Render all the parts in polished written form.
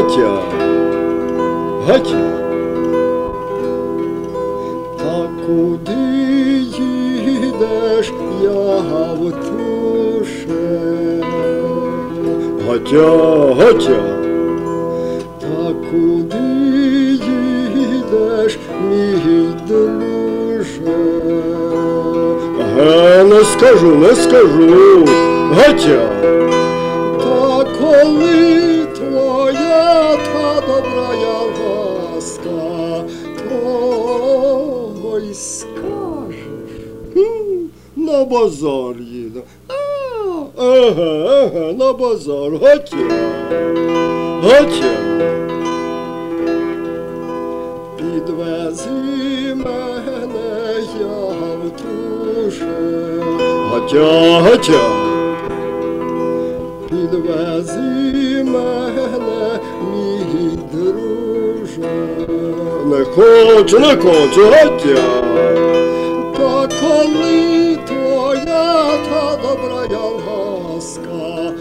Гатя, Гатя. Та куди їдеш, Явтуше? Гатя, Гатя. Та куди їдеш, мій друже? Не скажу, не скажу, Гатя. Та коли твоя та добрая ласка, то й скажеш. На базар їду. Ага, на базар, Гатя, Гатя. Підвези мене, Явтуше. Гатя, Гатя. Підвези мене, мій друже. Не хочу, не хочу, Гатя. Та коли твоя та добрая ласка,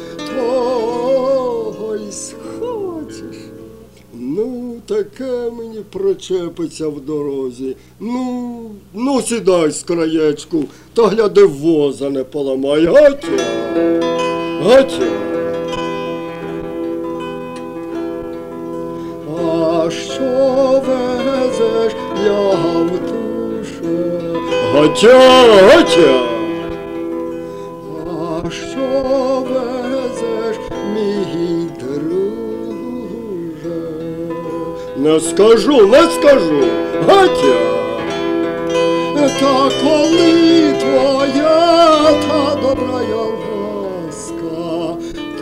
то й схочеш. Ну, таке мені причепиться в дорозі. Ну, сідай з краєчку, та гляди, воза не поламай, Гатя, Гатя. А що везеш, Явтуше? Гатя, Гатя. А що везеш, мій друже? Не скажу, не скажу, Гатя. Та коли твоя та добрая ласка,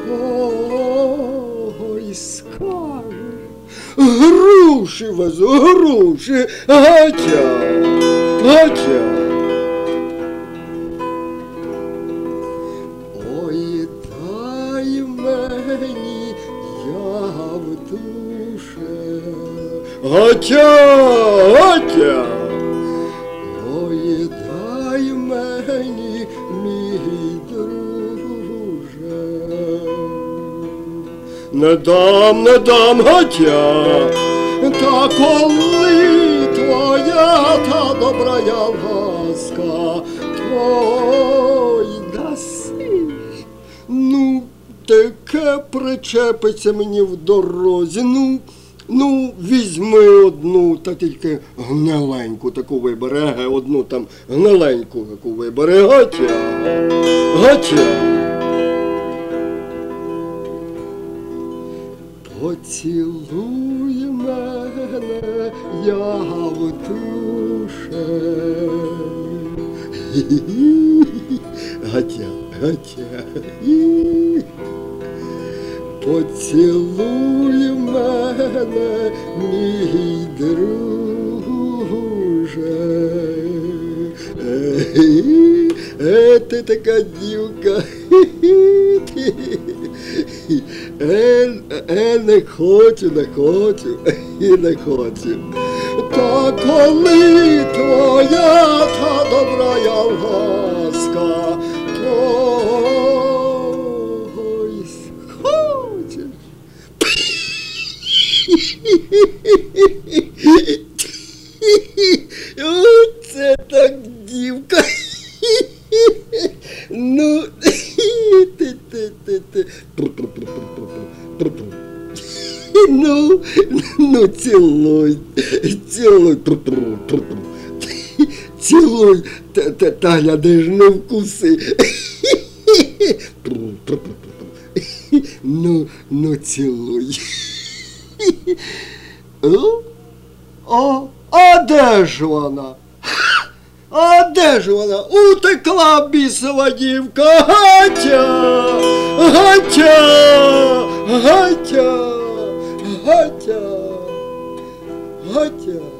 то й скажеш. Груші везу, груші, Гатя, Гатя. Ой, дай мені, Явтуше. Гатя, Гатя. Ой, дай мені, мій друже. Не дам, не дам, Гатя. Та коли твоя та добрая ласка, то й даси. Ну, таке причепиться мені в дорозі. Ну, візьми одну, та тільки гниленьку таку вибери, одну там гниленьку таку вибери, Гатя, Гатя. Поцілуй мене, Явтуше. Гатя, Гатя. Поцілуй мене, мій друже. Ти така дівка. Не хочу, не хочу, не хочу. Та коли твоя та добрая ласка, то й схочеш. Оце так дівка. Ну, Ну, цілуй, цілуй, цілуй, та гляди ж не вкуси. Ну, цілуй. А де ж вона? А де ж вона? Утекла бісова дівка. Гатя! Гатя! Гатя! Гатя! Гатя!